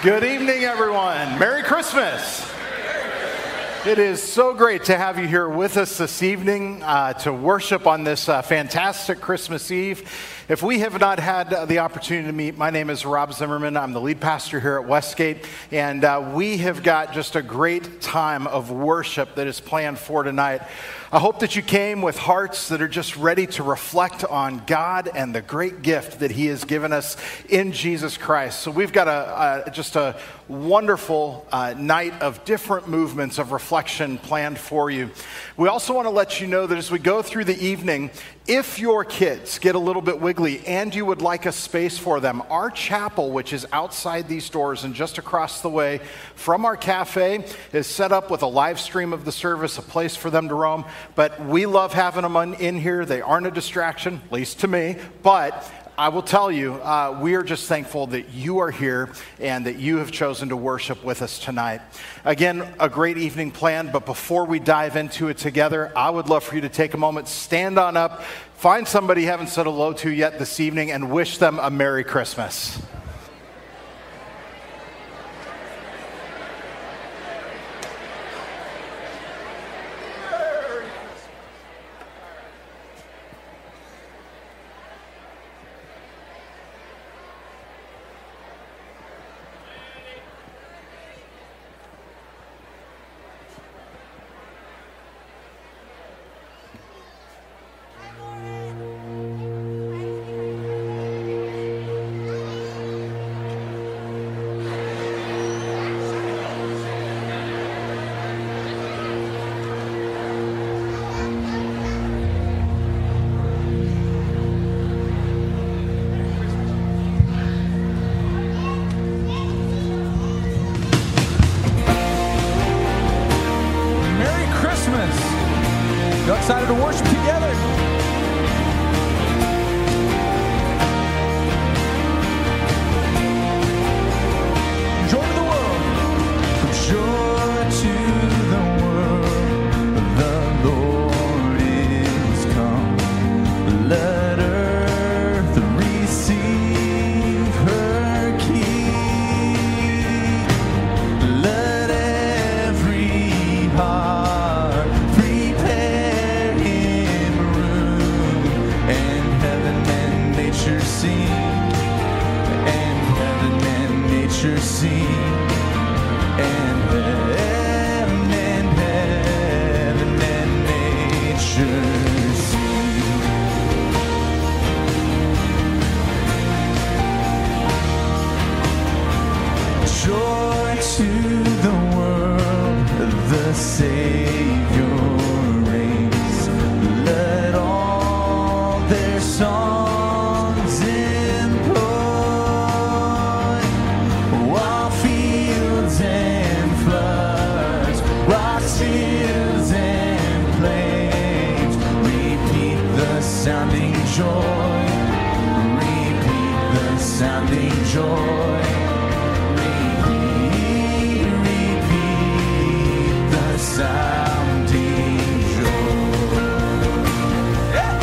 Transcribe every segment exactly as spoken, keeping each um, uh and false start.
Good evening, everyone. Merry Christmas. It is so great to have you here with us this evening uh, to worship on this uh, fantastic Christmas Eve. If we have not had uh, the opportunity to meet, my name is Rob Zimmerman. I'm the lead pastor here at Westgate, and uh, we have got just a great time of worship that is planned for tonight. I hope that you came with hearts that are just ready to reflect on God and the great gift that He has given us in Jesus Christ. So we've got a, a just a wonderful uh, night of different movements of reflection planned for you. We also want to let you know that as we go through the evening, if your kids get a little bit wiggly and you would like a space for them, our chapel, which is outside these doors and just across the way from our cafe, is set up with a live stream of the service, a place for them to roam. But we love having them on, in here. They aren't a distraction, at least to me. But I will tell you, uh, we are just thankful that you are here and that you have chosen to worship with us tonight. Again, a great evening planned, but before we dive into it together, I would love for you to take a moment, stand on up, find somebody you haven't said hello to yet this evening, and wish them a Merry Christmas. Excited to worship together. Joy to the world. Joy to the world. The Lord is come. Let earth receive her King. Let every heart prepare Him room, and heaven and nature sing, and heaven and nature sing, and heaven and heaven and nature sing. Joy to the world, the Savior reigns. Let all their songs employ, while fields and floods, rocks, hills and plains repeat the sounding joy, repeat the sounding joy. Repeat, repeat the sounding joy. Yeah.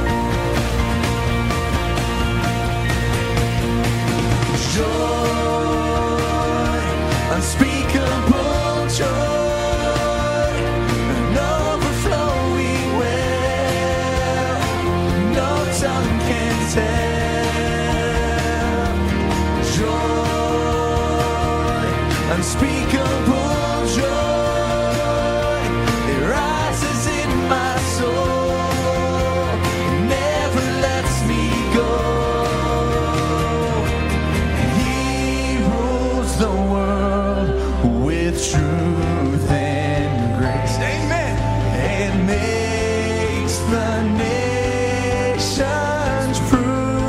Joy, unspeakable joy, an overflowing well, no tongue can tell. Joy, unspeakable joy, it rises in my soul, never lets me go. He rules the world with truth and grace. Amen. And makes the nations prove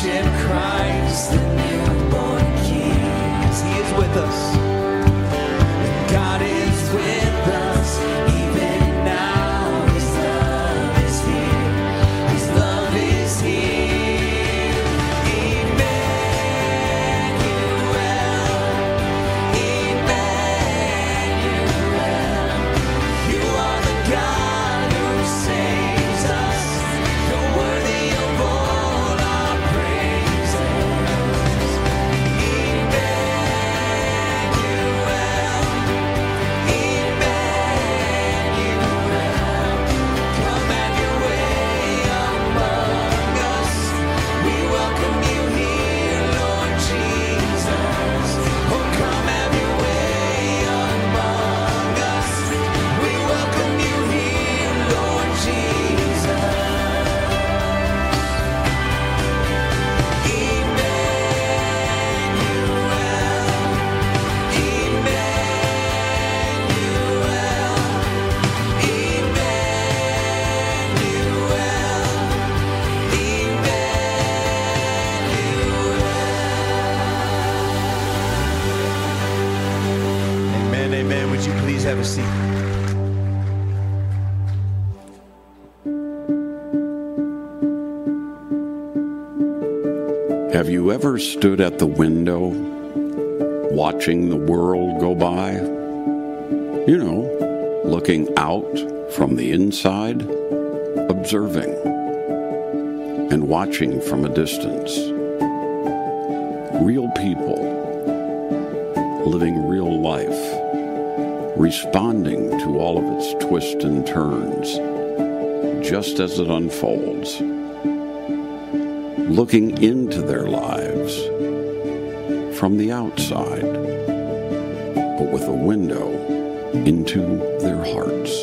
worship Christ, the newborn King. He is with us. God is with us, even now. His love is here. His love is here. Emmanuel, Emmanuel. You are the God who saves us. You're worthy of all our praises. Amen, amen. Would you please have a seat? Have you ever stood at the window watching the world go by? You know, looking out from the inside, observing, and watching from a distance. Real people, living real life, responding to all of its twists and turns, just as it unfolds. Looking into their lives from the outside, but with a window into their hearts.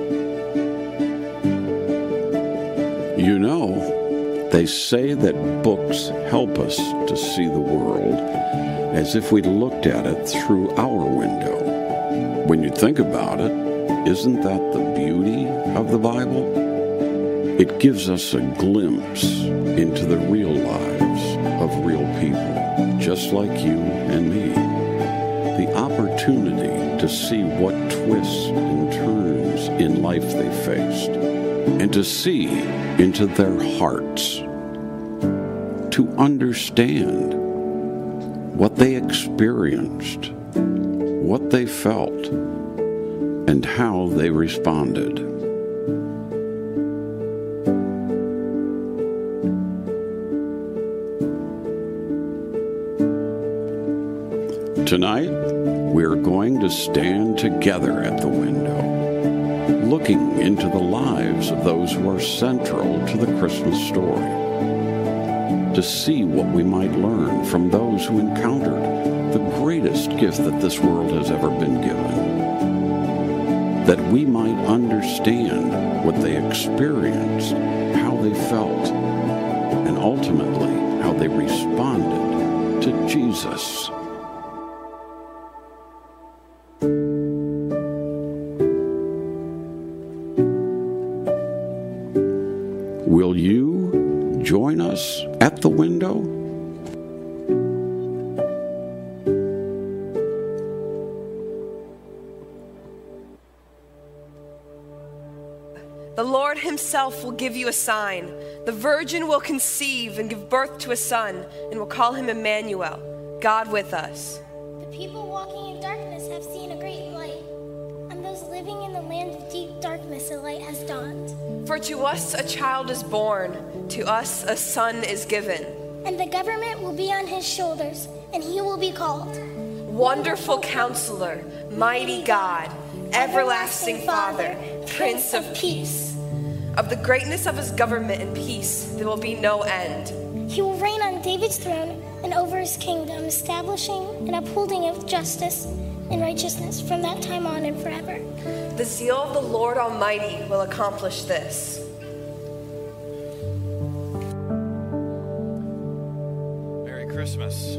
You know, they say that books help us to see the world as if we looked at it through our window. When you think about it, isn't that the beauty of the Bible? It gives us a glimpse into the real lives of real people, just like you and me. The opportunity to see what twists and turns in life they faced, and to see into their hearts, to understand what they experienced, what they felt, and how they responded. Tonight, we're going to stand together at the window, looking into the lives of those who are central to the Christmas story, to see what we might learn from those who encountered the greatest gift that this world has ever been given, that we might understand what they experienced, how they felt, and ultimately how they responded to Jesus. Will you join us at the window? The Lord himself will give you a sign. The virgin will conceive and give birth to a son, and will call him Emmanuel, God with us. The people walking in darkness have seen a great light. On those living in the land of deep darkness, a light has dawned. For to us a child is born, to us a son is given. And the government will be on his shoulders, and he will be called Wonderful Counselor, Mighty God, Everlasting Father, Prince of Peace. Of the greatness of his government and peace, there will be no end. He will reign on David's throne and over his kingdom, establishing and upholding it with justice and righteousness from that time on and forever. The zeal of the Lord Almighty will accomplish this. Merry Christmas.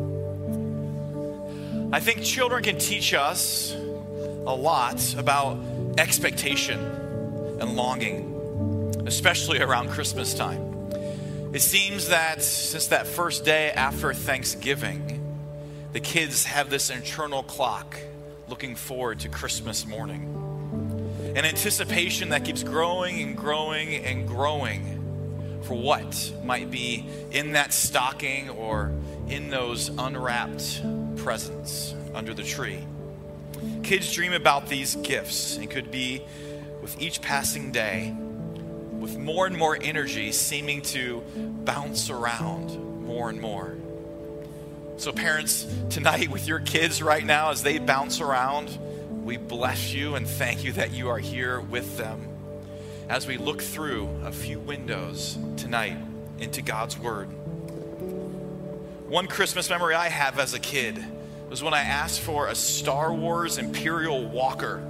I think children can teach us a lot about expectation and longing, especially around Christmas time. It seems that since that first day after Thanksgiving, the kids have this internal clock looking forward to Christmas morning. An anticipation that keeps growing and growing and growing for what might be in that stocking or in those unwrapped presents under the tree. Kids dream about these gifts and could be, with each passing day, with more and more energy seeming to bounce around more and more. So parents, tonight with your kids right now as they bounce around, we bless you and thank you that you are here with them as we look through a few windows tonight into God's Word. One Christmas memory I have as a kid was when I asked for a Star Wars Imperial Walker.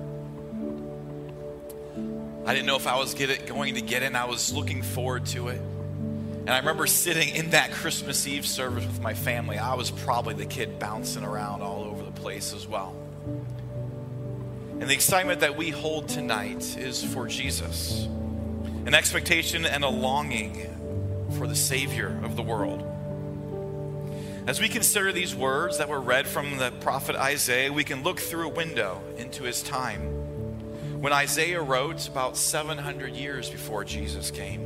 I didn't know if I was get it, going to get it, and I was looking forward to it. And I remember sitting in that Christmas Eve service with my family. I was probably the kid bouncing around all over the place as well. And the excitement that we hold tonight is for Jesus, an expectation and a longing for the Savior of the world. As we consider these words that were read from the prophet Isaiah, we can look through a window into his time, when Isaiah wrote about seven hundred years before Jesus came.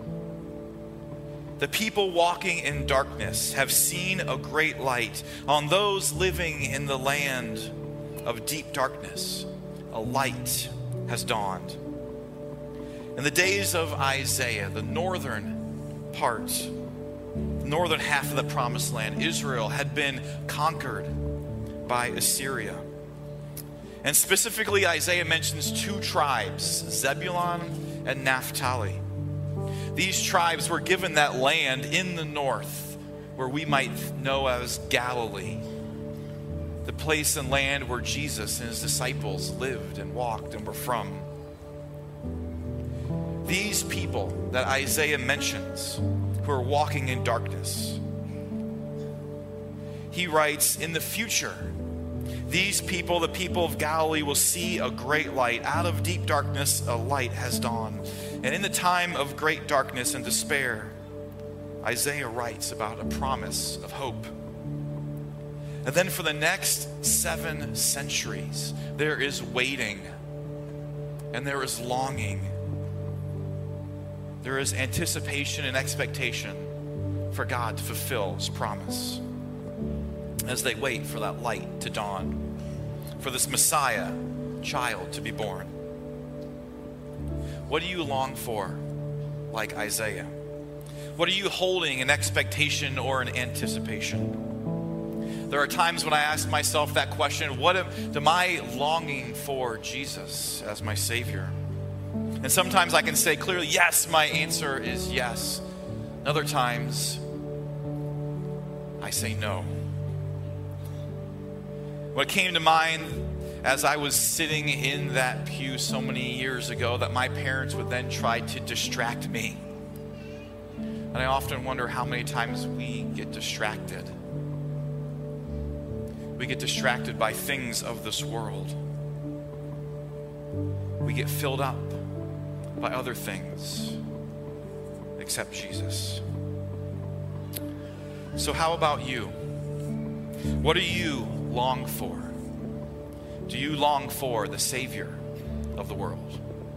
The people walking in darkness have seen a great light. On those living in the land of deep darkness, a light has dawned. In the days of Isaiah, the northern part, the northern half of the promised land, Israel, had been conquered by Assyria. And specifically, Isaiah mentions two tribes, Zebulun and Naphtali. These tribes were given that land in the north, where we might know as Galilee, the place and land where Jesus and his disciples lived and walked and were from. These people that Isaiah mentions, who are walking in darkness, he writes, in the future, these people, the people of Galilee, will see a great light. Out of deep darkness, a light has dawned. And in the time of great darkness and despair, Isaiah writes about a promise of hope. And then for the next seven centuries, there is waiting and there is longing. There is anticipation and expectation for God to fulfill his promise as they wait for that light to dawn, for this Messiah child to be born. What do you long for, like Isaiah? What are you holding in expectation or in anticipation? There are times when I ask myself that question, what am, am I longing for Jesus as my Savior? And sometimes I can say clearly, yes, my answer is yes. Other times, I say no. What came to mind as I was sitting in that pew so many years ago, that my parents would then try to distract me. And I often wonder how many times we get distracted. We get distracted by things of this world. We get filled up by other things except Jesus. So how about you? What do you long for? Do you long for the Savior of the world?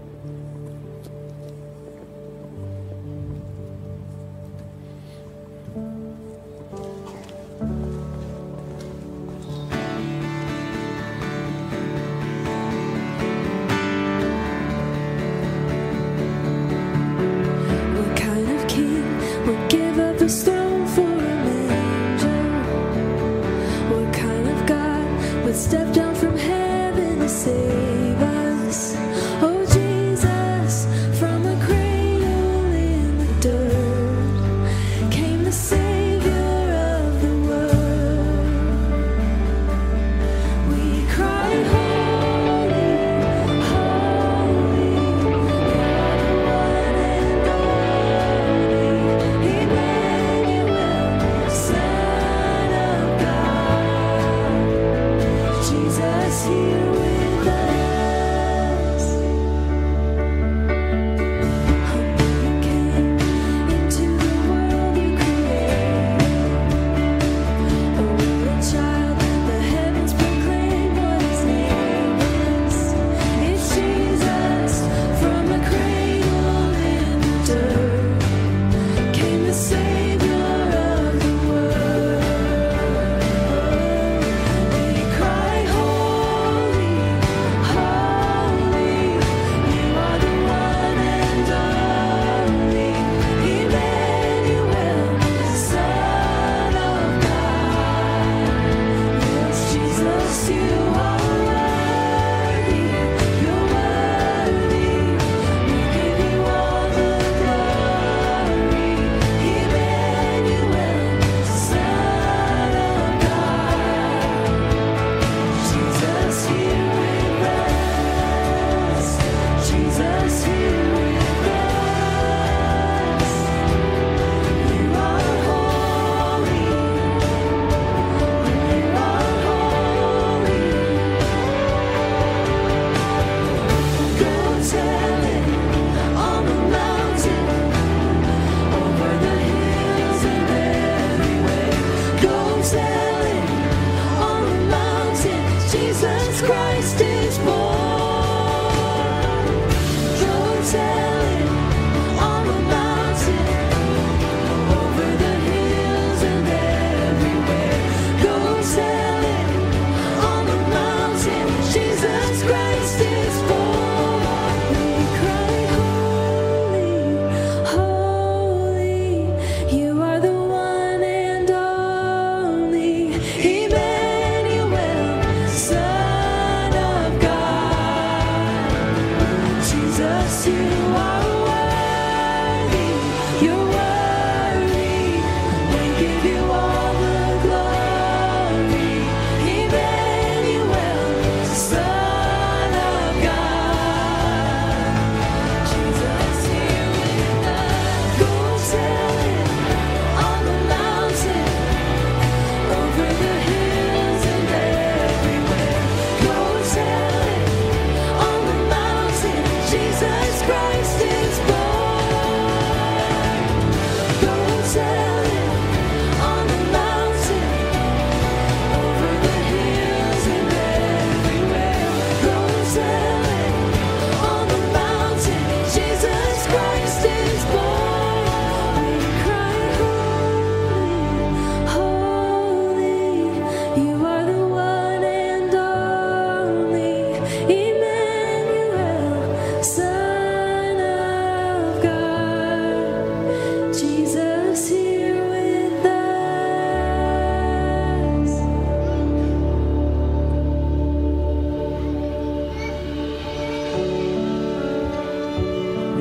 What kind of king would give up his throne for a manger? What kind of God would step down from heaven to save us? Oh,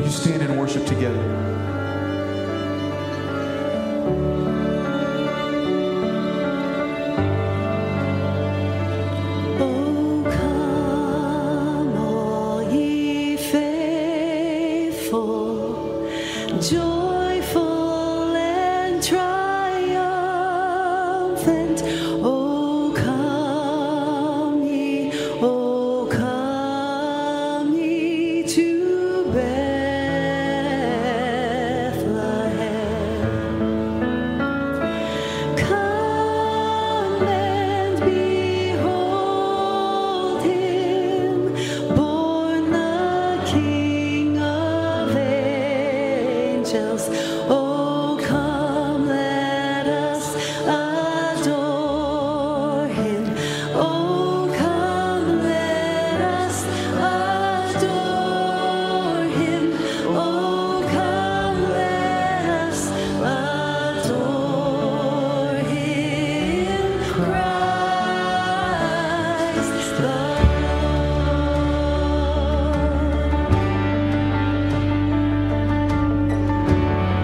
you stand and worship together? Joyful and triumphant, oh come ye, oh come ye to Bethlehem. Come and behold him, born the King of angels. Oh, come, let us adore him. Oh, come, let us adore him. Oh, come, let us adore him. Christ the Lord.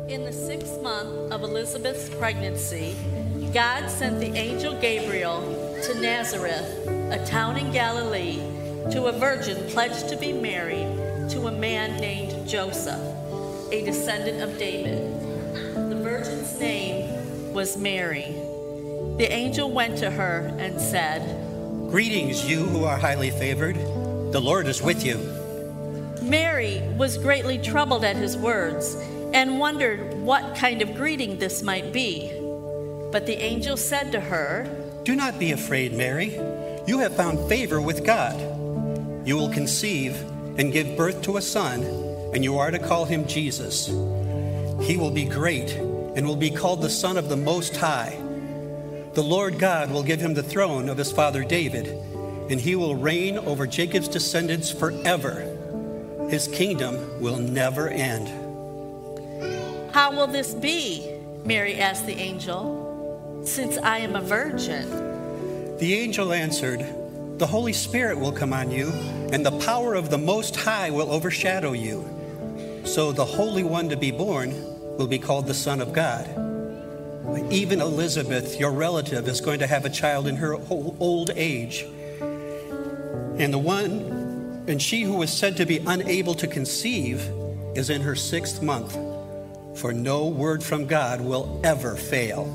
In the sixth month of Elizabeth's pregnancy, God sent the angel Gabriel to Nazareth, a town in Galilee, to a virgin pledged to be married to a man named Joseph, a descendant of David. The virgin's name was Mary. The angel went to her and said, "Greetings, you who are highly favored. The Lord is with you." Mary was greatly troubled at his words and wondered what kind of greeting this might be. But the angel said to her, "Do not be afraid, Mary. You have found favor with God. You will conceive and give birth to a son, and you are to call him Jesus. He will be great and will be called the Son of the Most High. The Lord God will give him the throne of his father David, and he will reign over Jacob's descendants forever. His kingdom will never end." "How will this be?" Mary asked the angel, "since I am a virgin?" The angel answered, "The Holy Spirit will come on you, and the power of the Most High will overshadow you. So the Holy One to be born will be called the Son of God. Even Elizabeth, your relative, is going to have a child in her old age. And the one, and she who was said to be unable to conceive is in her sixth month, for no word from God will ever fail."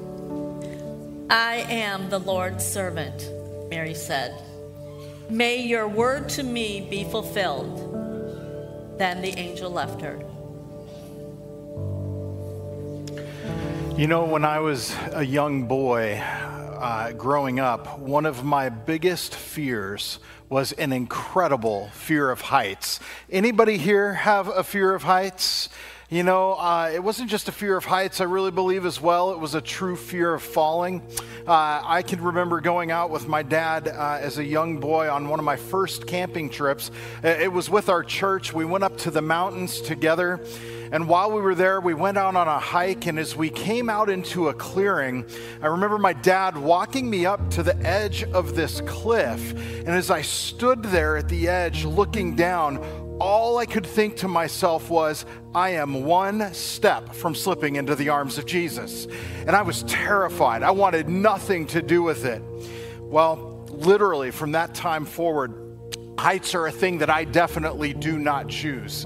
"I am the Lord's servant," Mary said. "May your word to me be fulfilled." Then the angel left her. You know, when I was a young boy uh, growing up, one of my biggest fears was an incredible fear of heights. Anybody here have a fear of heights? You know, uh, it wasn't just a fear of heights, I really believe as well. It was a true fear of falling. Uh, I can remember going out with my dad uh, as a young boy on one of my first camping trips. It was with our church. We went up to the mountains together. And while we were there, we went out on a hike. And as we came out into a clearing, I remember my dad walking me up to the edge of this cliff. And as I stood there at the edge looking down, all I could think to myself was, I am one step from slipping into the arms of Jesus. And I was terrified. I wanted nothing to do with it. Well, literally from that time forward, heights are a thing that I definitely do not choose.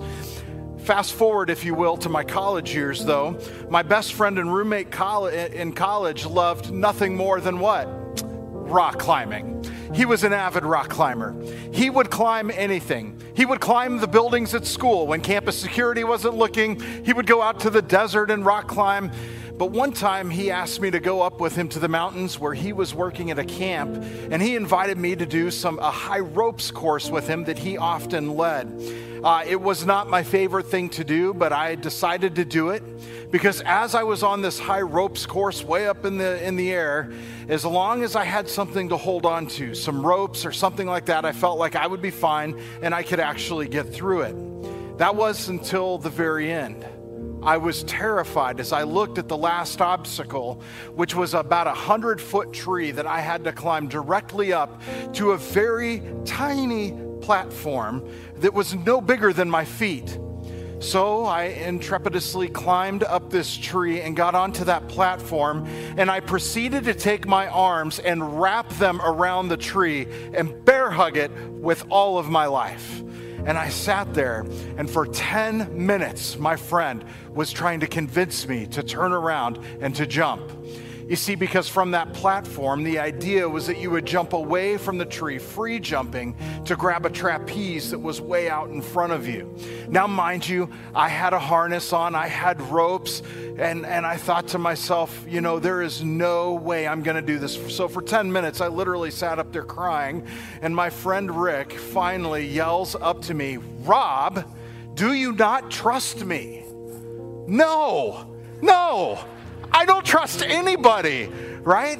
Fast forward, if you will, to my college years, though. My best friend and roommate in college loved nothing more than what? Rock climbing. He was an avid rock climber. He would climb anything. He would climb the buildings at school when campus security wasn't looking. He would go out to the desert and rock climb. But one time he asked me to go up with him to the mountains where he was working at a camp, and he invited me to do some a high ropes course with him that he often led. Uh, it was not my favorite thing to do, but I decided to do it because as I was on this high ropes course way up in the in the air, as long as I had something to hold on to, some ropes or something like that, I felt like I would be fine and I could actually get through it. That was until the very end. I was terrified as I looked at the last obstacle, which was about a hundred foot tree that I had to climb directly up to a very tiny platform that was no bigger than my feet. So I intrepidly climbed up this tree and got onto that platform, and I proceeded to take my arms and wrap them around the tree and bear hug it with all of my life. And I sat there, and for ten minutes, my friend was trying to convince me to turn around and to jump. You see, because from that platform, the idea was that you would jump away from the tree, free jumping, to grab a trapeze that was way out in front of you. Now, mind you, I had a harness on, I had ropes, and, and I thought to myself, you know, there is no way I'm going to do this. So for ten minutes, I literally sat up there crying, and my friend Rick finally yells up to me, "Rob, do you not trust me?" No, no. I don't trust anybody, right?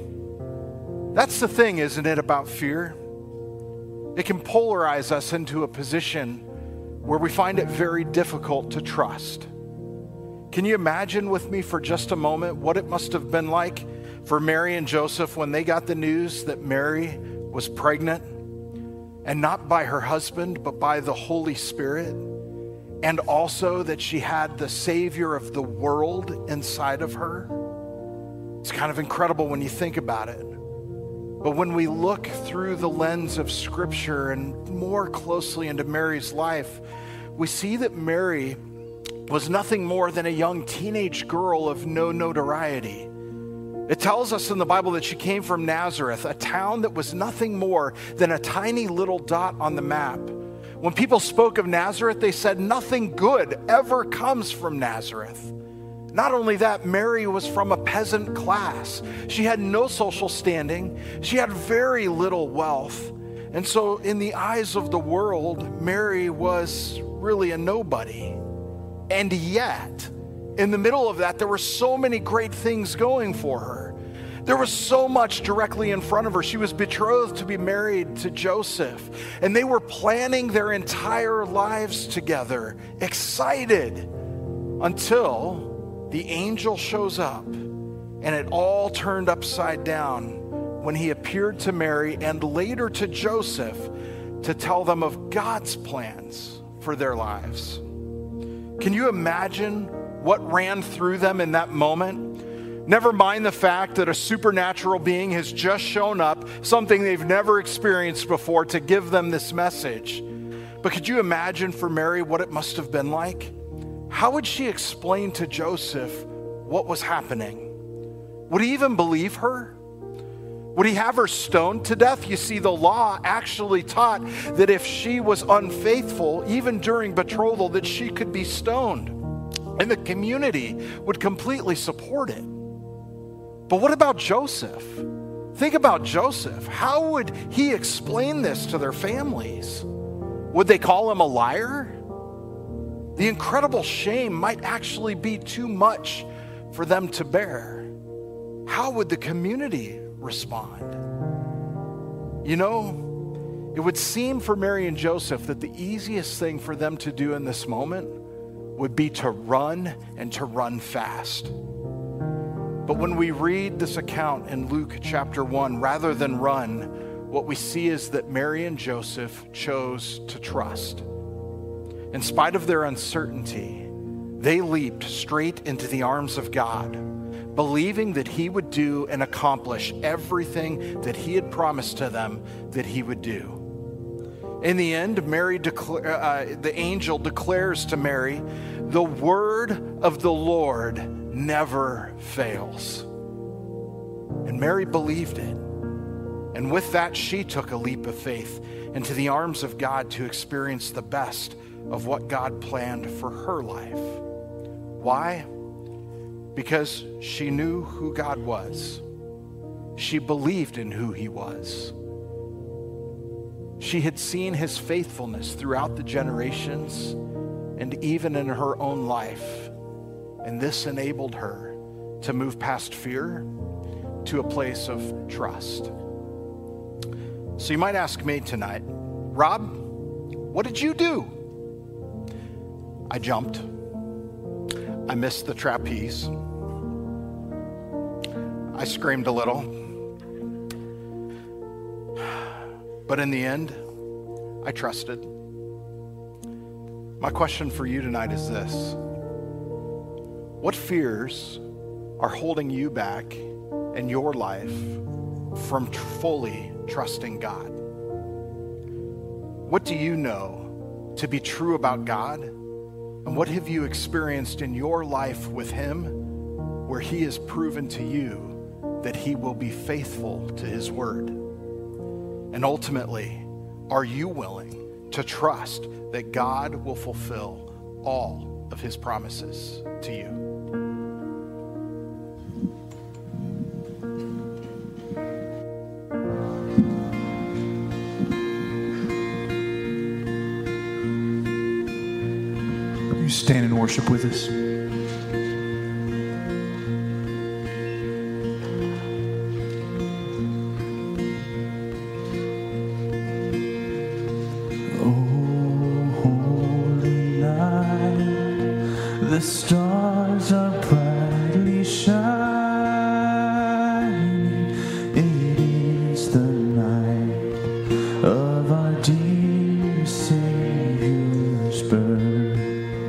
That's the thing, isn't it, about fear? It can polarize us into a position where we find it very difficult to trust. Can you imagine with me for just a moment what it must have been like for Mary and Joseph when they got the news that Mary was pregnant, and not by her husband, but by the Holy Spirit? and also that she had the Savior of the world inside of her. It's kind of incredible when you think about it. But when we look through the lens of Scripture and more closely into Mary's life, we see that Mary was nothing more than a young teenage girl of no notoriety. It tells us in the Bible that she came from Nazareth, a town that was nothing more than a tiny little dot on the map. When people spoke of Nazareth, they said nothing good ever comes from Nazareth. Not only that, Mary was from a peasant class. She had no social standing. She had very little wealth. And so in the eyes of the world, Mary was really a nobody. And yet, in the middle of that, there were so many great things going for her. There was so much directly in front of her. She was betrothed to be married to Joseph, and they were planning their entire lives together, excited, until the angel shows up, and it all turned upside down when he appeared to Mary and later to Joseph to tell them of God's plans for their lives. Can you imagine what ran through them in that moment? Never mind the fact that a supernatural being has just shown up, something they've never experienced before, to give them this message. But could you imagine for Mary what it must have been like? How would she explain to Joseph what was happening? Would he even believe her? Would he have her stoned to death? You see, the law actually taught that if she was unfaithful, even during betrothal, that she could be stoned. And the community would completely support it. But what about Joseph? Think about Joseph. How would he explain this to their families? Would they call him a liar? The incredible shame might actually be too much for them to bear. How would the community respond? You know, it would seem for Mary and Joseph that the easiest thing for them to do in this moment would be to run and to run fast. But when we read this account in Luke chapter one, rather than run, what we see is that Mary and Joseph chose to trust. In spite of their uncertainty, they leaped straight into the arms of God, believing that he would do and accomplish everything that he had promised to them that he would do. In the end, Mary decla- uh, the angel declares to Mary, "The word of the Lord never fails." And Mary believed it. And with that, she took a leap of faith into the arms of God to experience the best of what God planned for her life. Why? Because she knew who God was. She believed in who he was. She had seen his faithfulness throughout the generations and even in her own life. And this enabled her to move past fear to a place of trust. So you might ask me tonight, Rob, what did you do? I jumped. I missed the trapeze. I screamed a little. But in the end, I trusted. My question for you tonight is this: what fears are holding you back in your life from tr- fully trusting God? What do you know to be true about God? And what have you experienced in your life with him where he has proven to you that he will be faithful to his word? And ultimately, are you willing to trust that God will fulfill all of his promises to you? You stand and worship with us. The stars are brightly shining. It is the night of our dear Savior's birth.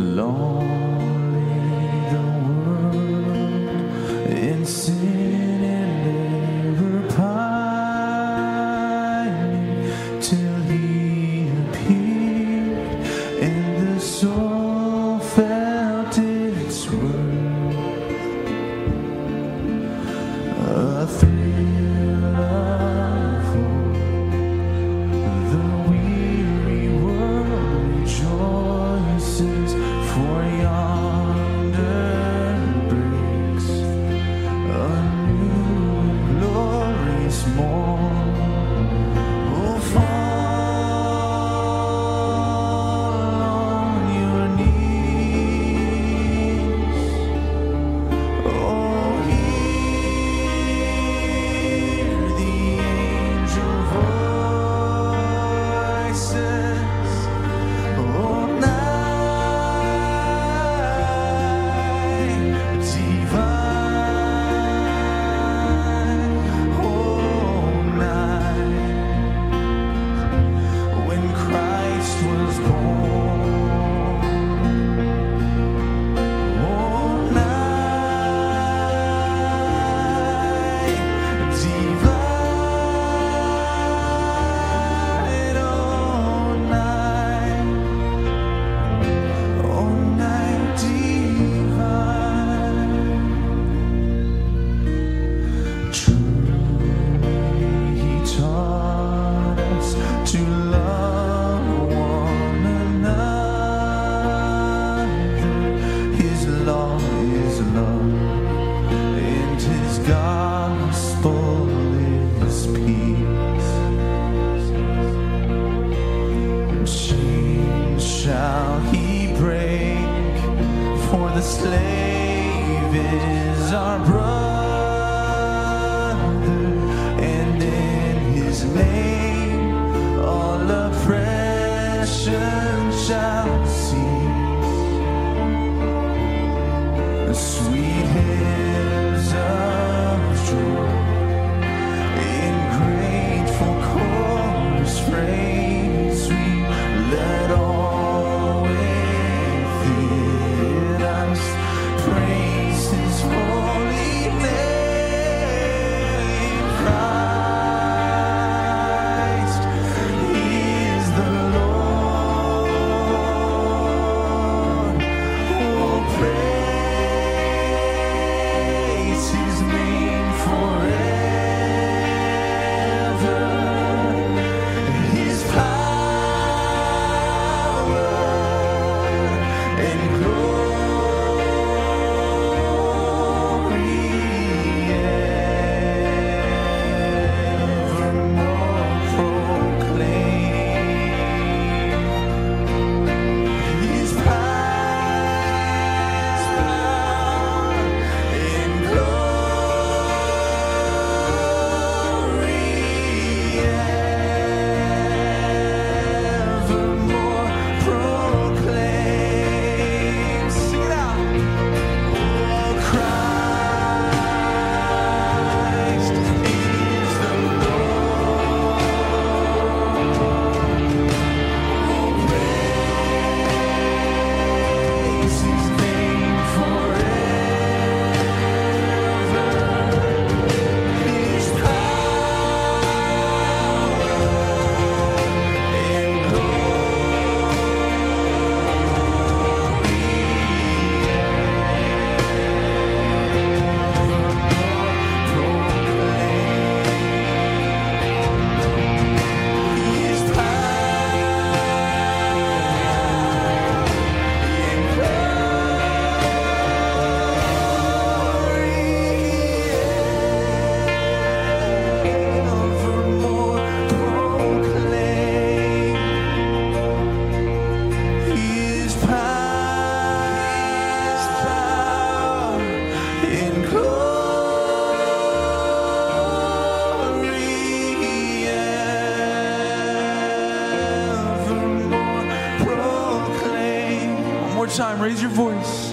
time, raise your voice.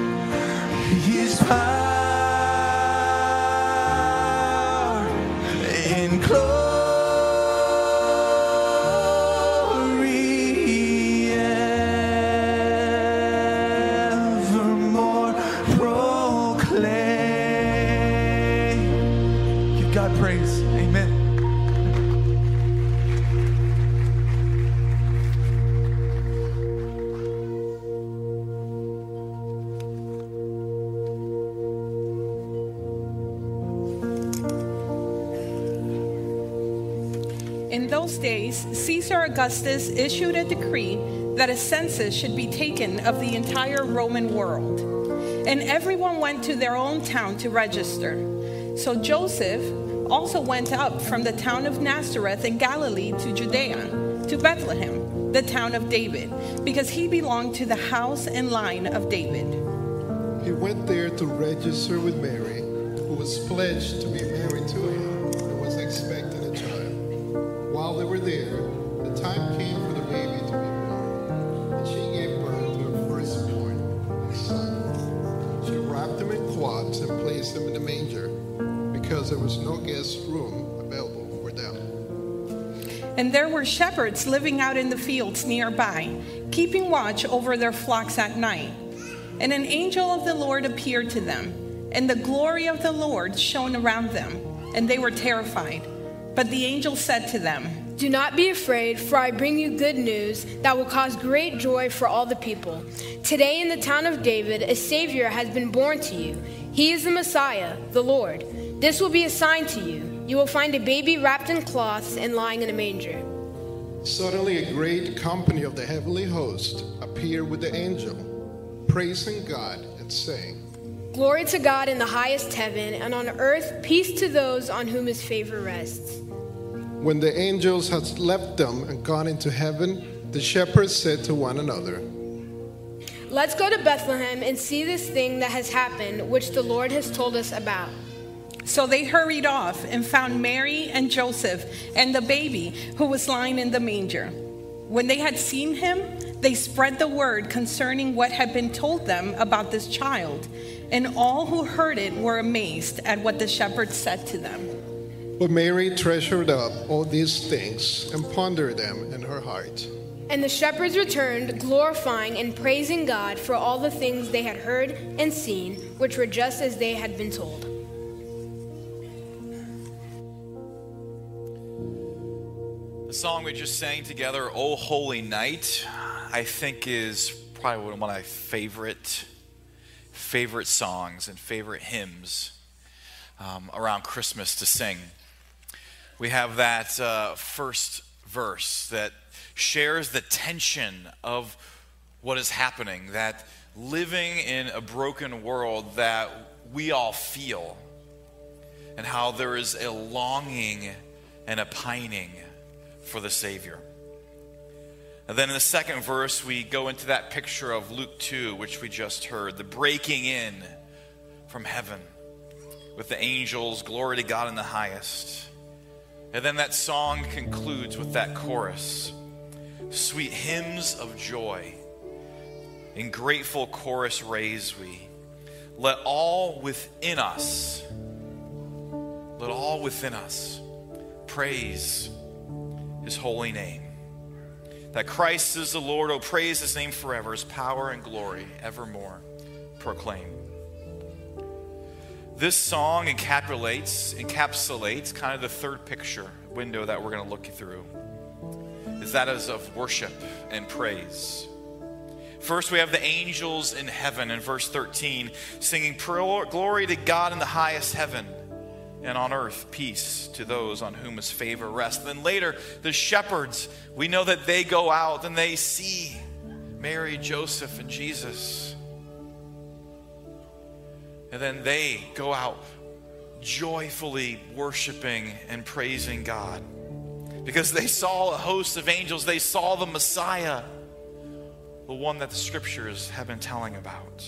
His power in glory praise. Amen. In those days, Caesar Augustus issued a decree that a census should be taken of the entire Roman world, and everyone went to their own town to register. So Joseph also went up from the town of Nazareth in Galilee to Judea, to Bethlehem, the town of David, because he belonged to the house and line of David. He went there to register with Mary, who was pledged to be married to him and was expecting a child. While they were there, the time came for the baby to be born, and she gave birth to her firstborn, a son. She wrapped him in cloths and placed him in the manger, because there was no guest room available for them. And there were shepherds living out in the fields nearby, keeping watch over their flocks at night. And an angel of the Lord appeared to them, and the glory of the Lord shone around them, and they were terrified. But the angel said to them, "Do not be afraid, for I bring you good news that will cause great joy for all the people. Today in the town of David, a Savior has been born to you. He is the Messiah, the Lord. This will be a sign to you. You will find a baby wrapped in cloths and lying in a manger." Suddenly a great company of the heavenly host appeared with the angel, praising God and saying, "Glory to God in the highest heaven, and on earth peace to those on whom his favor rests." When the angels had left them and gone into heaven, the shepherds said to one another, "Let's go to Bethlehem and see this thing that has happened, which the Lord has told us about." So they hurried off and found Mary and Joseph and the baby who was lying in the manger. When they had seen him, they spread the word concerning what had been told them about this child, and all who heard it were amazed at what the shepherds said to them. But Mary treasured up all these things and pondered them in her heart. And the shepherds returned, glorifying and praising God for all the things they had heard and seen, which were just as they had been told. The song we just sang together, "O Holy Night," I think is probably one of my favorite, favorite songs and favorite hymns um, around Christmas to sing. We have that uh, first verse that shares the tension of what is happening, that living in a broken world that we all feel, and how there is a longing and a pining for the Savior. And then in the second verse, we go into that picture of Luke two, which we just heard, the breaking in from heaven with the angels, glory to God in the highest. And then that song concludes with that chorus, sweet hymns of joy, in grateful chorus raise we. Let all within us, let all within us praise his holy name. That Christ is the Lord, oh praise his name forever, his power and glory evermore proclaim. This song encapsulates, encapsulates kind of the third picture window that we're going to look through. Is that is of worship and praise. First, we have the angels in heaven in verse thirteen singing glory to God in the highest heaven, and on earth peace to those on whom his favor rests. Then later, the shepherds, we know that they go out and they see Mary, Joseph, and Jesus. And then they go out joyfully worshiping and praising God, because they saw a host of angels. They saw the Messiah, the one that the scriptures have been telling about.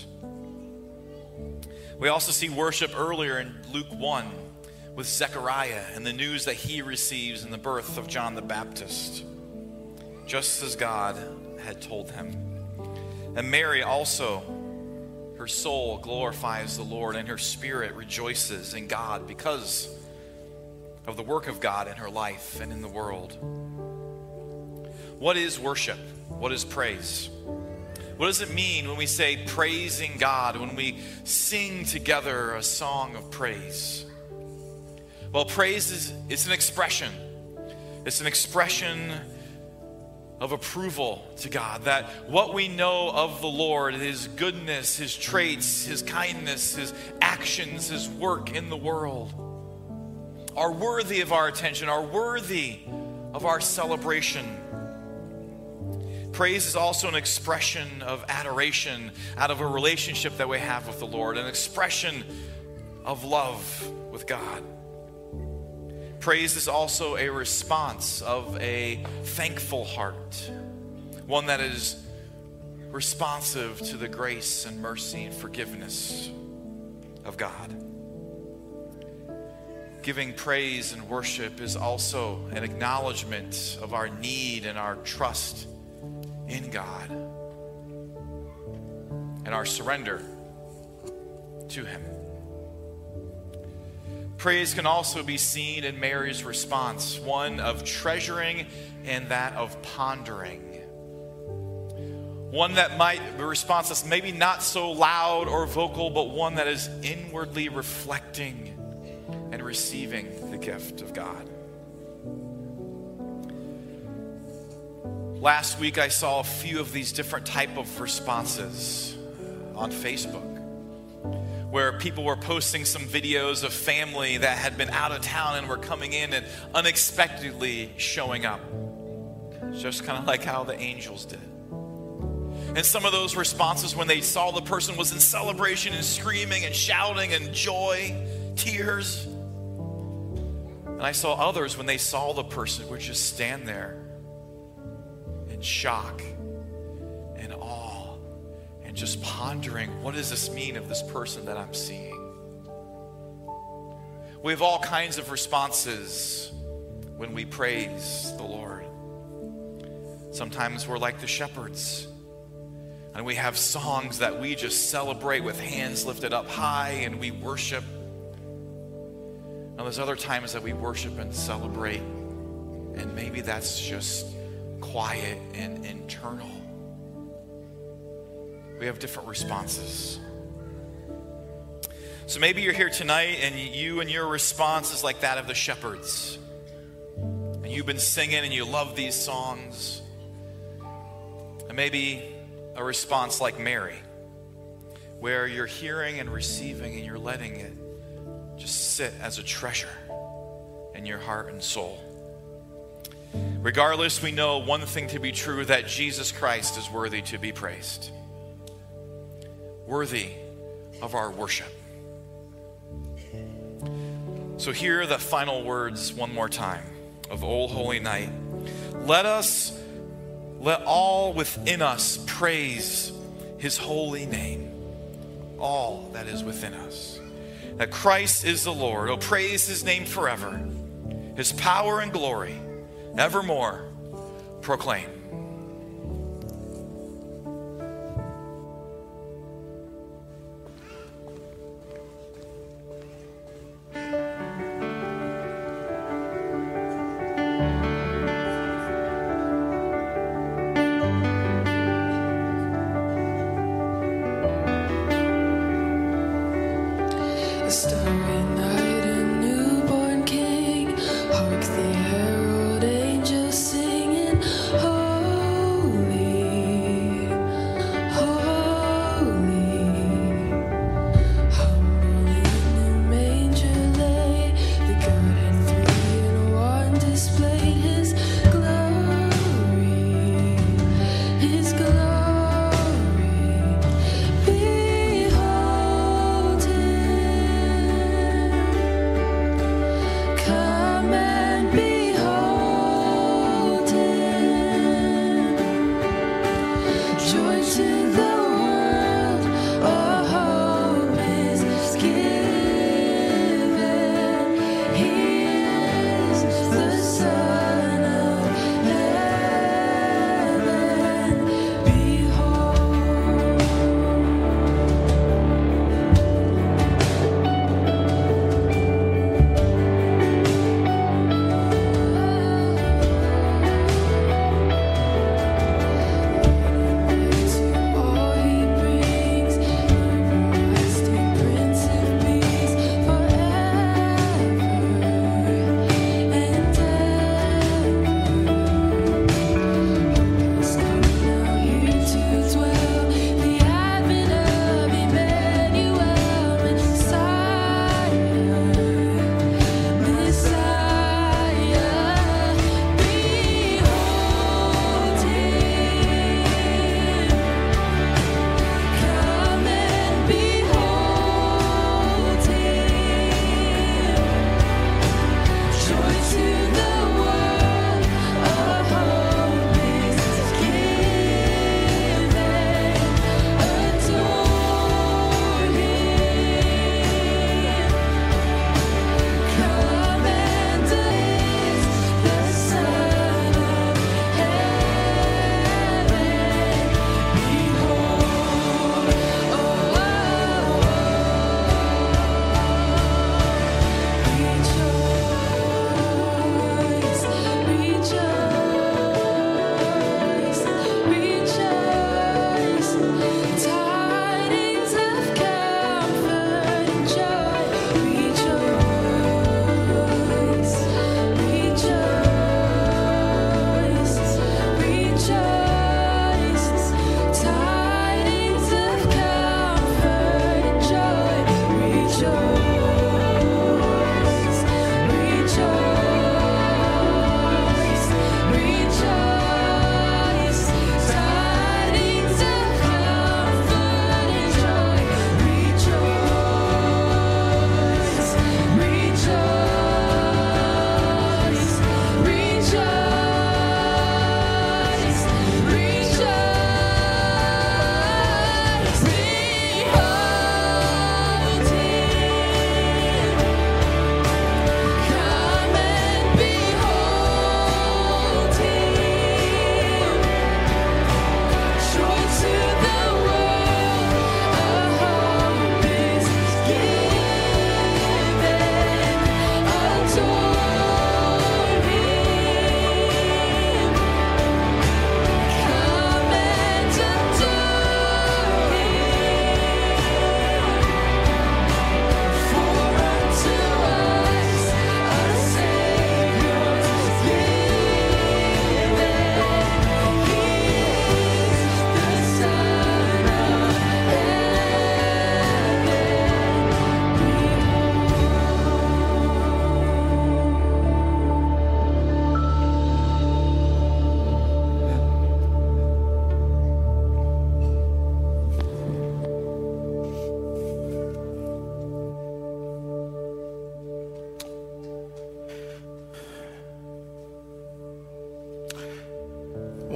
We also see worship earlier in Luke one with Zechariah and the news that he receives in the birth of John the Baptist, just as God had told him. And Mary also, her soul glorifies the Lord, and her spirit rejoices in God because of the work of God in her life and in the world. What is worship? What is praise? What does it mean when we say praising God, when we sing together a song of praise? Well, praise is it's an expression. It's an expression of approval to God, that what we know of the Lord, his goodness, his traits, his kindness, his actions, his work in the world, are worthy of our attention, are worthy of our celebration. Praise is also an expression of adoration out of a relationship that we have with the Lord, an expression of love with God. Praise is also a response of a thankful heart, one that is responsive to the grace and mercy and forgiveness of God. Giving praise and worship is also an acknowledgement of our need and our trust in God and our surrender to him. Praise can also be seen in Mary's response, one of treasuring and that of pondering. One that might be a response that's maybe not so loud or vocal, but one that is inwardly reflecting and receiving the gift of God. Last week I saw a few of these different type of responses on Facebook, where people were posting some videos of family that had been out of town and were coming in and unexpectedly showing up. Just kind of like how the angels did. And some of those responses when they saw the person was in celebration and screaming and shouting and joy, tears. And I saw others when they saw the person would just stand there in shock and awe and just pondering, what does this mean of this person that I'm seeing? We have all kinds of responses when we praise the Lord. Sometimes we're like the shepherds, and we have songs that we just celebrate with hands lifted up high and we worship. And there's other times that we worship and celebrate, and maybe that's just quiet and internal. We have different responses. So maybe you're here tonight and you and your response is like that of the shepherds. And you've been singing and you love these songs. And maybe a response like Mary, where you're hearing and receiving and you're letting it just sit as a treasure in your heart and soul. Regardless, we know one thing to be true, that Jesus Christ is worthy to be praised, worthy of our worship. So hear the final words one more time of O Holy Night. Let us, let all within us praise his holy name, all that is within us. That Christ is the Lord. Oh, praise his name forever. His power and glory evermore proclaim. A starry night, a newborn king. Hark the herald angels singing, holy, holy. Humble in the manger lay the Godhead three in one, displayed his glory, his glory. Behold him.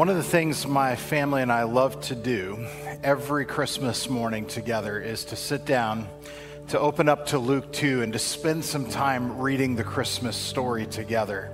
One of the things my family and I love to do every Christmas morning together is to sit down, to open up to Luke two, and to spend some time reading the Christmas story together.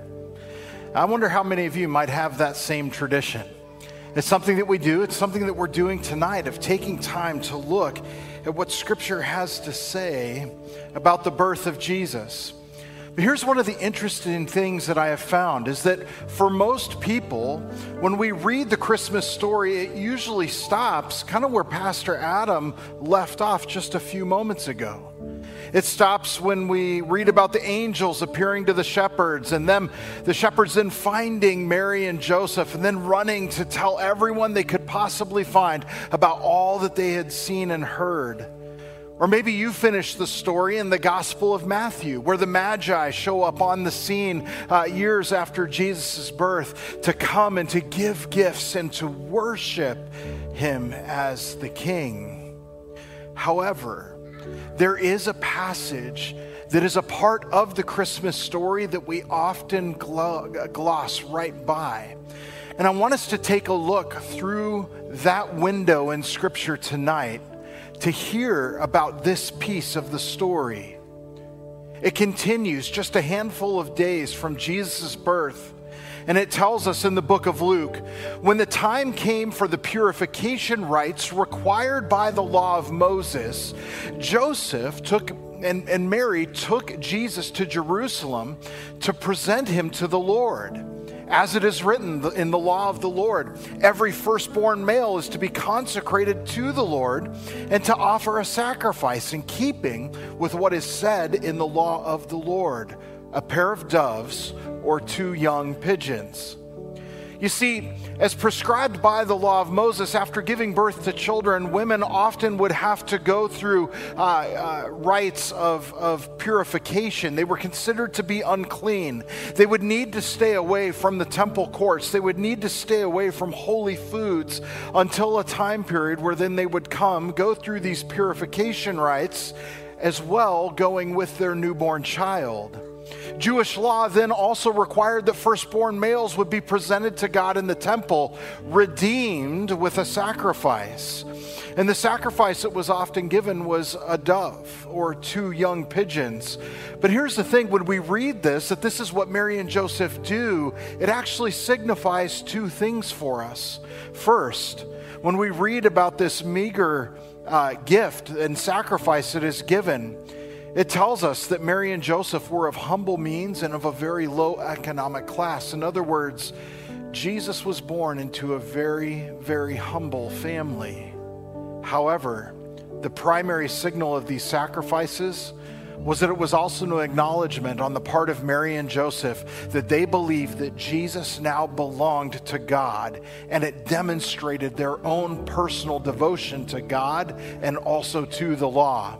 I wonder how many of you might have that same tradition. It's something that we do. It's something that we're doing tonight, of taking time to look at what Scripture has to say about the birth of Jesus. But here's one of the interesting things that I have found is that for most people, when we read the Christmas story, it usually stops kind of where Pastor Adam left off just a few moments ago. It stops when we read about the angels appearing to the shepherds, and them, the shepherds then finding Mary and Joseph, and then running to tell everyone they could possibly find about all that they had seen and heard. Or maybe you finish the story in the Gospel of Matthew, where the Magi show up on the scene uh, years after Jesus' birth to come and to give gifts and to worship him as the King. However, there is a passage that is a part of the Christmas story that we often gloss right by. And I want us to take a look through that window in Scripture tonight to hear about this piece of the story. It continues just a handful of days from Jesus' birth, and it tells us in the book of Luke, when the time came for the purification rites required by the law of Moses, Joseph took and, and Mary took Jesus to Jerusalem to present him to the Lord. As it is written in the law of the Lord, every firstborn male is to be consecrated to the Lord and to offer a sacrifice in keeping with what is said in the law of the Lord, a pair of doves or two young pigeons. You see, as prescribed by the law of Moses, after giving birth to children, women often would have to go through uh, uh, rites of, of purification. They were considered to be unclean. They would need to stay away from the temple courts. They would need to stay away from holy foods until a time period where then they would come, go through these purification rites, as well going with their newborn child. Jewish law then also required that firstborn males would be presented to God in the temple, redeemed with a sacrifice. And the sacrifice that was often given was a dove or two young pigeons. But here's the thing, when we read this, that this is what Mary and Joseph do, it actually signifies two things for us. First, when we read about this meager uh, gift and sacrifice that is given, it tells us that Mary and Joseph were of humble means and of a very low economic class. In other words, Jesus was born into a very, very humble family. However, the primary signal of these sacrifices was that it was also an acknowledgement on the part of Mary and Joseph that they believed that Jesus now belonged to God, and it demonstrated their own personal devotion to God and also to the law.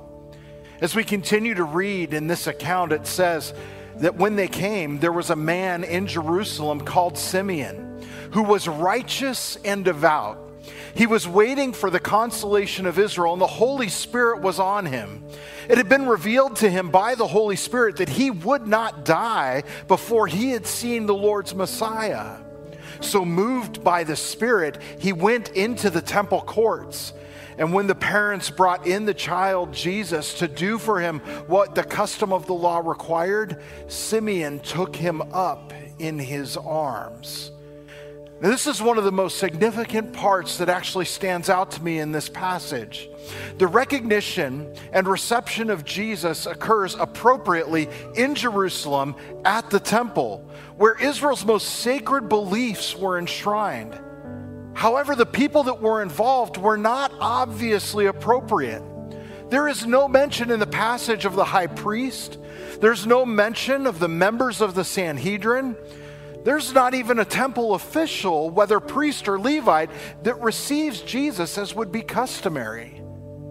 As we continue to read in this account, it says that when they came, there was a man in Jerusalem called Simeon, who was righteous and devout. He was waiting for the consolation of Israel, and the Holy Spirit was on him. It had been revealed to him by the Holy Spirit that he would not die before he had seen the Lord's Messiah. So moved by the Spirit, he went into the temple courts. And when the parents brought in the child Jesus to do for him what the custom of the law required, Simeon took him up in his arms. Now, this is one of the most significant parts that actually stands out to me in this passage. The recognition and reception of Jesus occurs appropriately in Jerusalem at the temple, where Israel's most sacred beliefs were enshrined. However, the people that were involved were not obviously appropriate. There is no mention in the passage of the high priest. There's no mention of the members of the Sanhedrin. There's not even a temple official, whether priest or Levite, that receives Jesus as would be customary.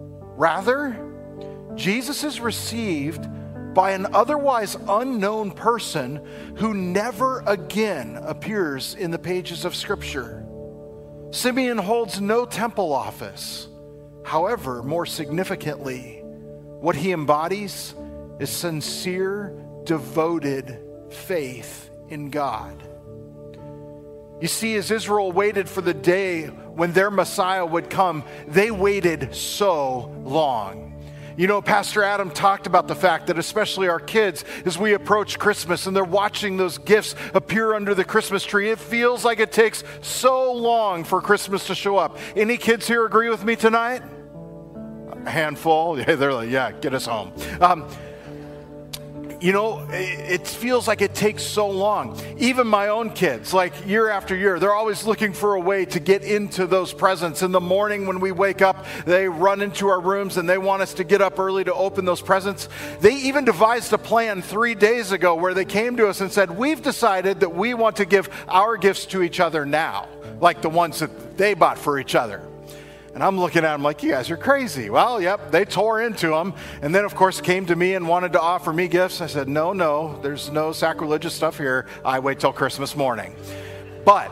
Rather, Jesus is received by an otherwise unknown person who never again appears in the pages of Scripture. Simeon holds no temple office. However, more significantly, what he embodies is sincere, devoted faith in God. You see, as Israel waited for the day when their Messiah would come, they waited so long. You know, Pastor Adam talked about the fact that especially our kids, as we approach Christmas and they're watching those gifts appear under the Christmas tree, it feels like it takes so long for Christmas to show up. Any kids here agree with me tonight? A handful. Yeah, they're like, yeah, get us home. Um, You know, it feels like it takes so long. Even my own kids, like year after year, they're always looking for a way to get into those presents. In the morning when we wake up, they run into our rooms and they want us to get up early to open those presents. They even devised a plan three days ago where they came to us and said, we've decided that we want to give our gifts to each other now, like the ones that they bought for each other. And I'm looking at them like, you guys are crazy. Well, yep, they tore into them. And then, of course, came to me and wanted to offer me gifts. I said, no, no, there's no sacrilegious stuff here. I wait till Christmas morning. But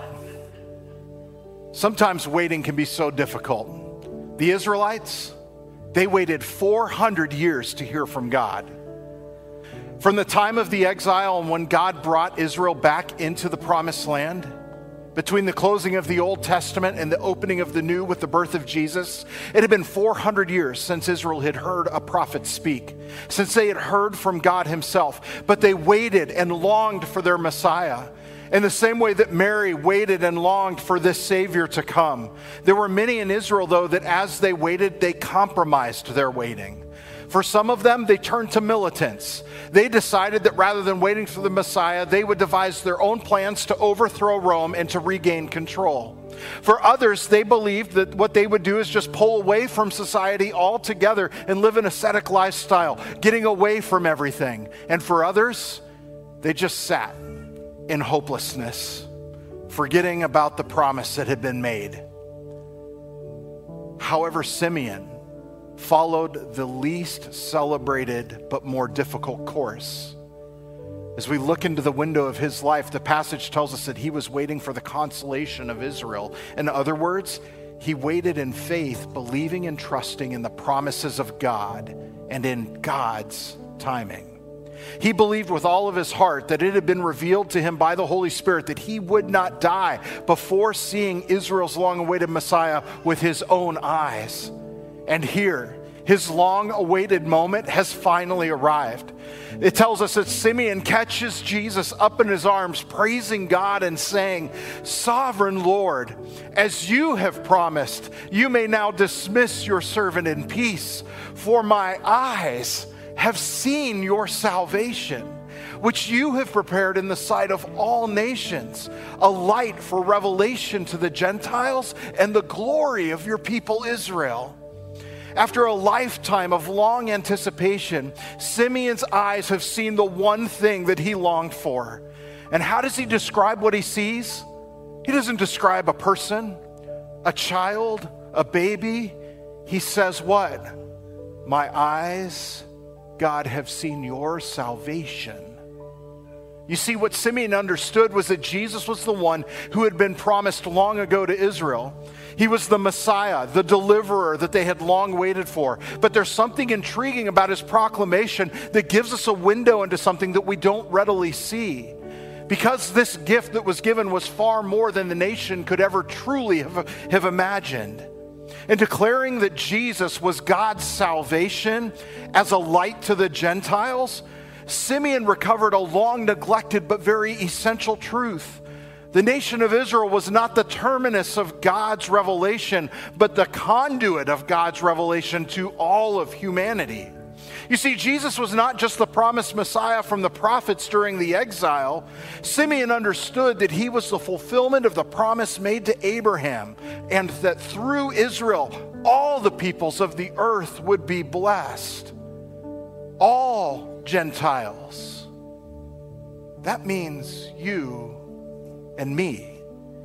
sometimes waiting can be so difficult. The Israelites, they waited four hundred years to hear from God. From the time of the exile and when God brought Israel back into the promised land, between the closing of the Old Testament and the opening of the New with the birth of Jesus, it had been four hundred years since Israel had heard a prophet speak, since they had heard from God himself. But they waited and longed for their Messiah in the same way that Mary waited and longed for this Savior to come. There were many in Israel, though, that as they waited, they compromised their waiting. For some of them, they turned to militants. They decided that rather than waiting for the Messiah, they would devise their own plans to overthrow Rome and to regain control. For others, they believed that what they would do is just pull away from society altogether and live an ascetic lifestyle, getting away from everything. And for others, they just sat in hopelessness, forgetting about the promise that had been made. However, Simeon followed the least celebrated but more difficult course. As we look into the window of his life, the passage tells us that he was waiting for the consolation of Israel. In other words, he waited in faith, believing and trusting in the promises of God and in God's timing. He believed with all of his heart that it had been revealed to him by the Holy Spirit that he would not die before seeing Israel's long-awaited Messiah with his own eyes. And here, his long-awaited moment has finally arrived. It tells us that Simeon catches Jesus up in his arms, praising God and saying, "Sovereign Lord, as you have promised, you may now dismiss your servant in peace, for my eyes have seen your salvation, which you have prepared in the sight of all nations, a light for revelation to the Gentiles and the glory of your people Israel." After a lifetime of long anticipation, Simeon's eyes have seen the one thing that he longed for. And how does he describe what he sees? He doesn't describe a person, a child, a baby. He says what? My eyes, God, have seen your salvation. You see, what Simeon understood was that Jesus was the one who had been promised long ago to Israel. He was the Messiah, the deliverer that they had long waited for. But there's something intriguing about his proclamation that gives us a window into something that we don't readily see. Because this gift that was given was far more than the nation could ever truly have, have imagined. In declaring that Jesus was God's salvation as a light to the Gentiles, Simeon recovered a long neglected but very essential truth. The nation of Israel was not the terminus of God's revelation, but the conduit of God's revelation to all of humanity. You see, Jesus was not just the promised Messiah from the prophets during the exile. Simeon understood that he was the fulfillment of the promise made to Abraham, and that through Israel, all the peoples of the earth would be blessed. All Gentiles. That means you and me.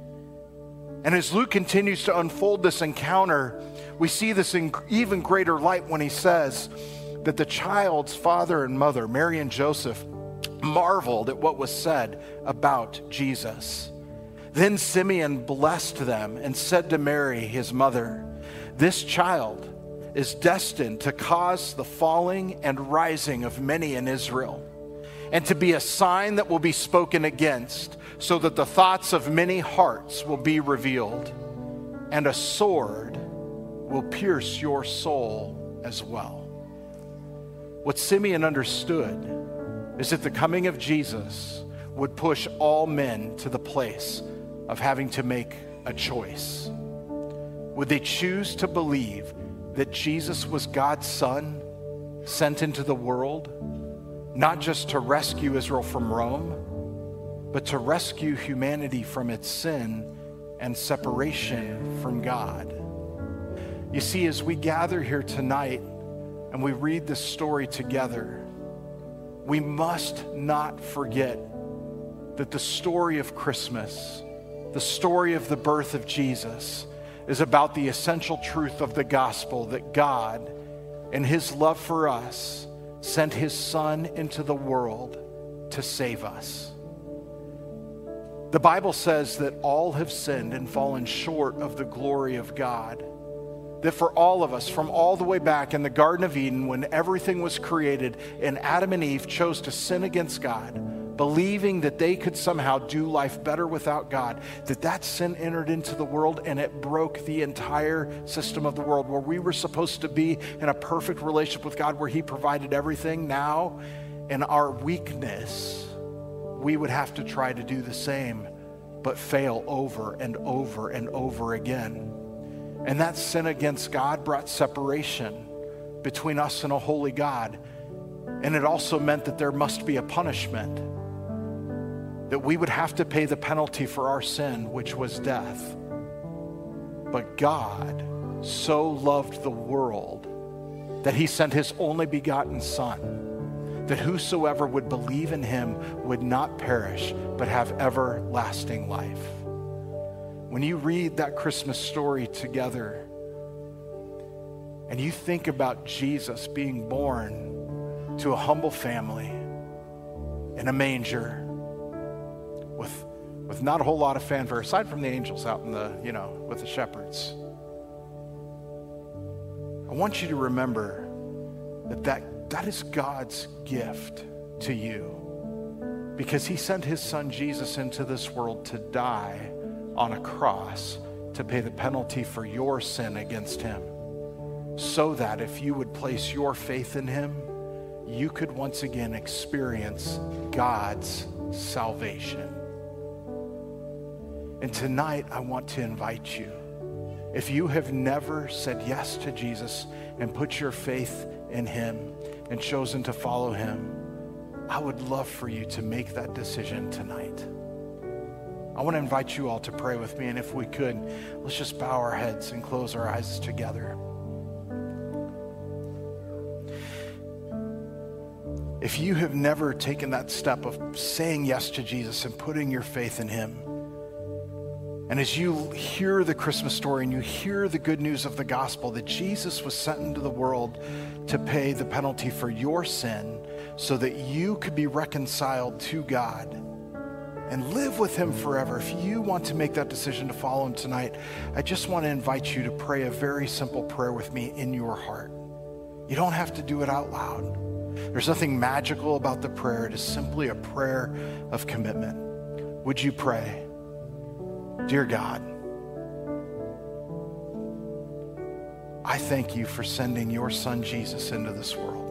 And as Luke continues to unfold this encounter, we see this in even greater light when he says that the child's father and mother, Mary and Joseph, marveled at what was said about Jesus. Then Simeon blessed them and said to Mary, his mother, "This child is destined to cause the falling and rising of many in Israel, and to be a sign that will be spoken against, so that the thoughts of many hearts will be revealed, and a sword will pierce your soul as well. What Simeon understood is that the coming of Jesus would push all men to the place of having to make a choice. Would they choose to believe that Jesus was God's Son, sent into the world, not just to rescue Israel from Rome, but to rescue humanity from its sin and separation from God? You see, as we gather here tonight and we read this story together, we must not forget that the story of Christmas, the story of the birth of Jesus, is about the essential truth of the gospel that God, in his love for us, sent his Son into the world to save us. The Bible says that all have sinned and fallen short of the glory of God. That for all of us, from all the way back in the Garden of Eden, when everything was created and Adam and Eve chose to sin against God, believing that they could somehow do life better without God, that that sin entered into the world and it broke the entire system of the world. Where we were supposed to be in a perfect relationship with God, where he provided everything, now in our weakness, we would have to try to do the same, but fail over and over and over again. And that sin against God brought separation between us and a holy God. And it also meant that there must be a punishment, that we would have to pay the penalty for our sin, which was death. But God so loved the world that he sent his only begotten Son, that whosoever would believe in him would not perish, but have everlasting life. When you read that Christmas story together and you think about Jesus being born to a humble family in a manger with, with not a whole lot of fanfare, aside from the angels out in the, you know, with the shepherds, I want you to remember that that, that is God's gift to you, because he sent his Son Jesus into this world to die on a cross to pay the penalty for your sin against him, so that if you would place your faith in him, you could once again experience God's salvation. And tonight I want to invite you, if you have never said yes to Jesus and put your faith in him and chosen to follow him, I would love for you to make that decision tonight. I want to invite you all to pray with me, and if we could, let's just bow our heads and close our eyes together. If you have never taken that step of saying yes to Jesus and putting your faith in him, and as you hear the Christmas story and you hear the good news of the gospel that Jesus was sent into the world to pay the penalty for your sin so that you could be reconciled to God and live with him forever, if you want to make that decision to follow him tonight, I just want to invite you to pray a very simple prayer with me in your heart. You don't have to do it out loud. There's nothing magical about the prayer. It is simply a prayer of commitment. Would you pray? Dear God, I thank you for sending your Son Jesus into this world.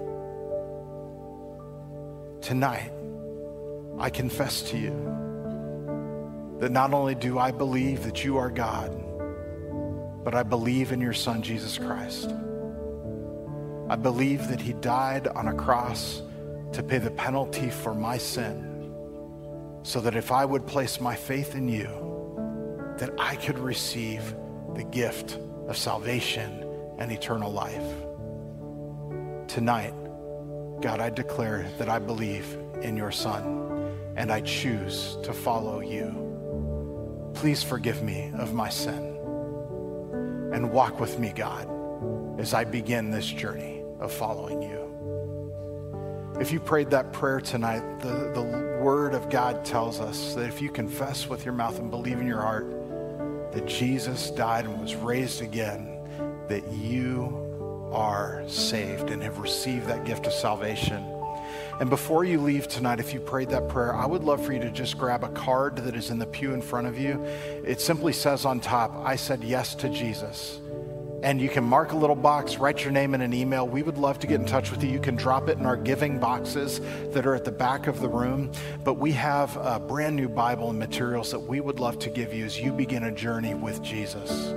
Tonight, I confess to you that not only do I believe that you are God, but I believe in your Son, Jesus Christ. I believe that he died on a cross to pay the penalty for my sin, so that if I would place my faith in you, that I could receive the gift of salvation and eternal life. Tonight, God, I declare that I believe in your Son, and I choose to follow you. Please forgive me of my sin and walk with me, God, as I begin this journey of following you. If you prayed that prayer tonight, the, the Word of God tells us that if you confess with your mouth and believe in your heart that Jesus died and was raised again, that you are saved and have received that gift of salvation. And before you leave tonight, if you prayed that prayer, I would love for you to just grab a card that is in the pew in front of you. It simply says on top, I said yes to Jesus. And you can mark a little box, write your name in an email. We would love to get in touch with you. You can drop it in our giving boxes that are at the back of the room. But we have a brand new Bible and materials that we would love to give you as you begin a journey with Jesus.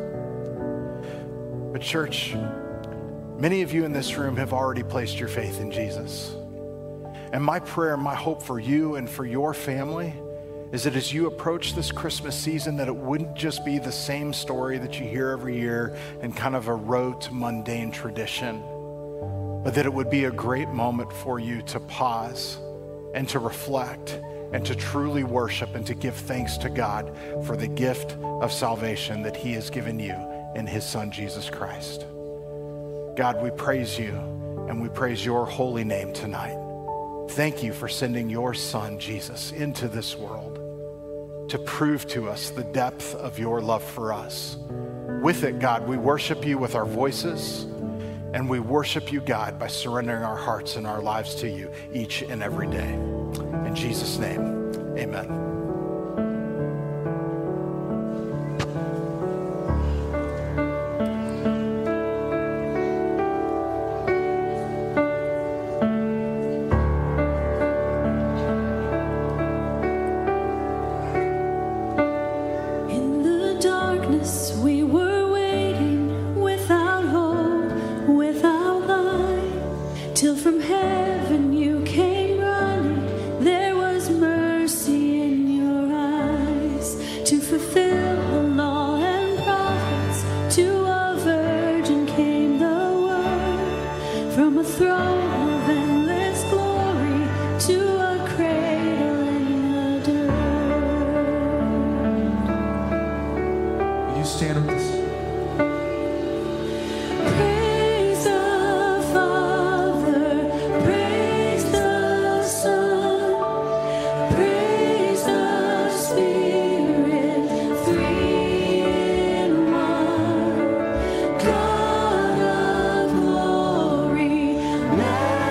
But church, many of you in this room have already placed your faith in Jesus. And my prayer and my hope for you and for your family is that as you approach this Christmas season, that it wouldn't just be the same story that you hear every year and kind of a rote, mundane tradition, but that it would be a great moment for you to pause and to reflect and to truly worship and to give thanks to God for the gift of salvation that he has given you in his son, Jesus Christ. God, we praise you and we praise your holy name tonight. Thank you for sending your son, Jesus, into this world to prove to us the depth of your love for us. With it, God, we worship you with our voices, and we worship you, God, by surrendering our hearts and our lives to you each and every day. In Jesus' name, amen. God of glory,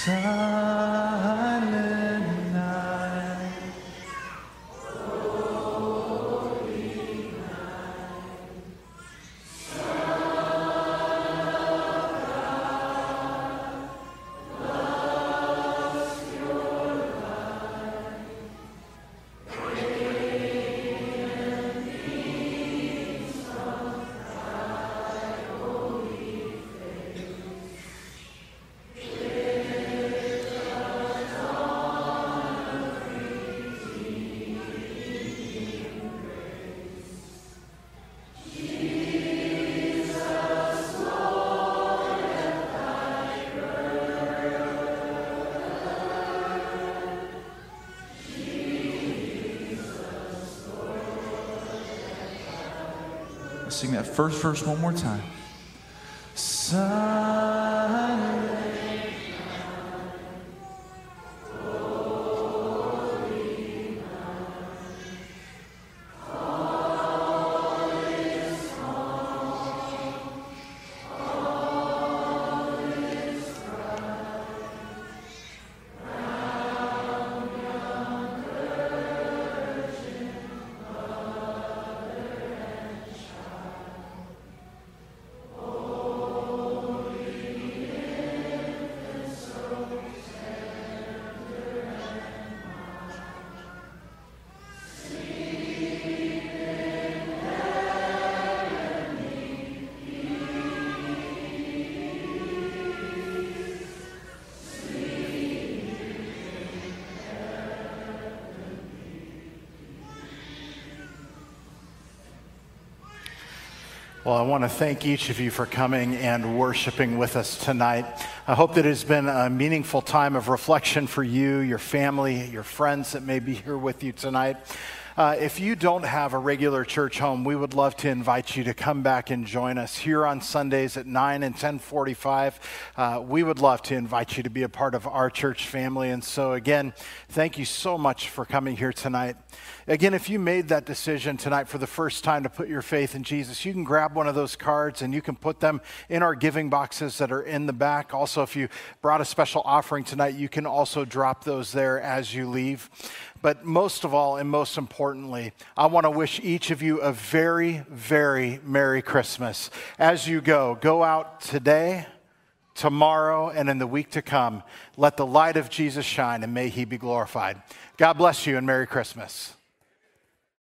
Silent night. Sing that first verse one more time. Silent. Well, I want to thank each of you for coming and worshiping with us tonight. I hope that it has been a meaningful time of reflection for you, your family, your friends that may be here with you tonight. Uh, if you don't have a regular church home, we would love to invite you to come back and join us here on Sundays at nine and ten forty-five. Uh, we would love to invite you to be a part of our church family. And so again, thank you so much for coming here tonight. Again, if you made that decision tonight for the first time to put your faith in Jesus, you can grab one of those cards and you can put them in our giving boxes that are in the back. Also, if you brought a special offering tonight, you can also drop those there as you leave. But most of all, and most importantly, I want to wish each of you a very, very Merry Christmas. As you go, go out today, tomorrow, and in the week to come. Let the light of Jesus shine, and may he be glorified. God bless you, and Merry Christmas.